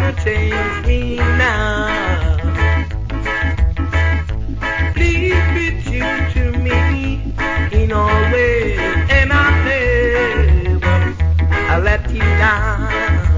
change me now. Please be true to me in all ways, and I'll never let you down.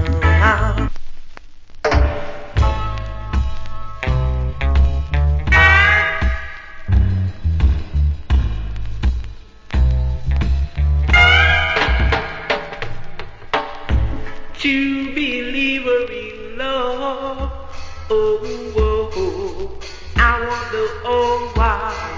To believer in love, oh, oh, oh, I want the whole world.